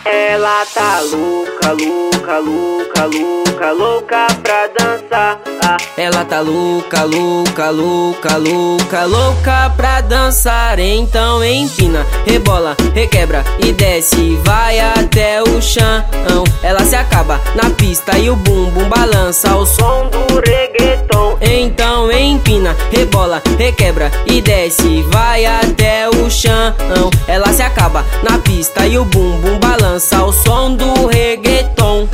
Ela tá louca, louca, louca, louca, louca pra dançar. Ela tá louca, louca, louca, louca, louca pra dançar. Então empina, rebola, requebra e desce, vai até o chão. Ela se acaba na pista e o bumbum balança ao som do reggaeton. Então empina, rebola, requebra e desce, vai até o chão. Ela se acaba na pista e o bumbum balança ao som do reggaeton.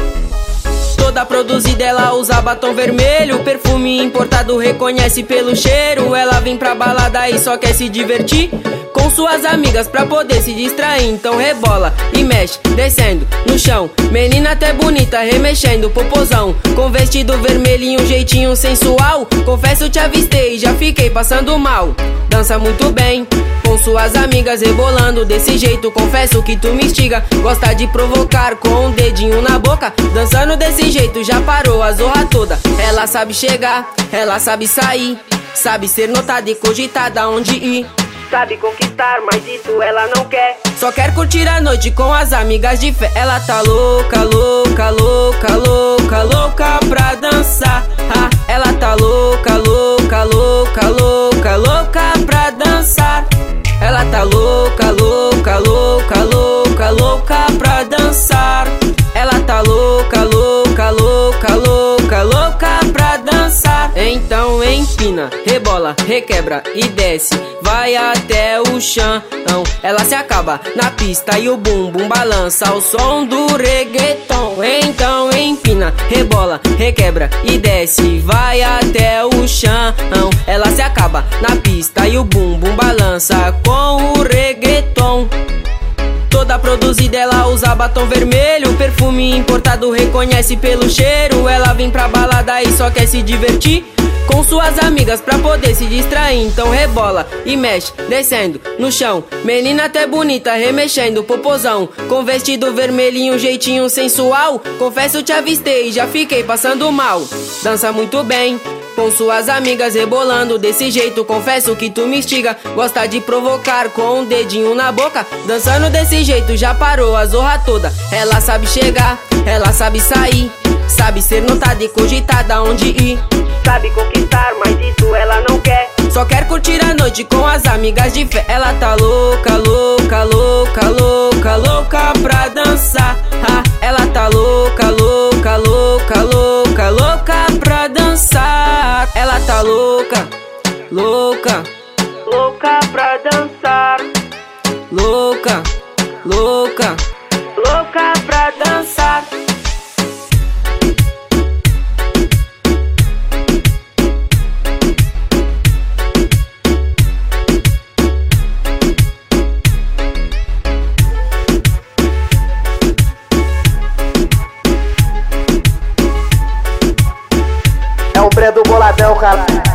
Toda produzida, ela usa batom vermelho, perfume importado, reconhece pelo cheiro. Ela vem pra balada e só quer se divertir com suas amigas pra poder se distrair. Então rebola e mexe, descendo no chão. Menina até bonita, remexendo popozão, com vestido vermelho e um jeitinho sensual. Confesso, te avistei, já fiquei passando mal. Dança muito bem com suas amigas, rebolando desse jeito. Confesso que tu me instiga, gosta de provocar com um dedinho na boca. Dançando desse jeito já parou a zorra toda. Ela sabe chegar, ela sabe sair, sabe ser notada e cogitada onde ir. Sabe conquistar, mas isso ela não quer. Só quer curtir a noite com as amigas de fé. Ela tá louca, louca, louca, louca, louca pra dançar. Ela tá louca, louca, louca, louca, louca pra dançar. Ela tá louca, louca, louca, louca, louca pra dançar. Ela tá louca, louca, louca, louca, louca pra dançar. Então empina, rebola, requebra e desce, vai até o chão. Ela se acaba na pista e o bumbum balança ao som do reggaeton. Então empina, rebola, requebra e desce, vai até o chão. Ela se acaba na pista e o bumbum balança com o reggaeton. Toda produzida, ela usa batom vermelho, perfume importado, reconhece pelo cheiro. Ela vem pra balada e só quer se divertir com suas amigas pra poder se distrair. Então rebola e mexe, descendo no chão. Menina até bonita, remexendo popozão, com vestido vermelho e um jeitinho sensual. Confesso, te avistei, já fiquei passando mal. Dança muito bem com suas amigas, rebolando desse jeito. Confesso que tu me instiga, gosta de provocar com um dedinho na boca. Dançando desse jeito já parou a zorra toda. Ela sabe chegar, ela sabe sair, sabe ser notada e cogitada onde ir. Sabe conquistar, mas isso ela não quer. Só quer curtir a noite com as amigas de fé. Ela tá louca, louca, louca, louca, louca pra dançar. Ela tá louca, louca, louca, louca, louca pra dançar. Ela tá louca, louca, louca pra dançar. Louca, louca, louca pra dançar. É o Bré do Boladão, cara.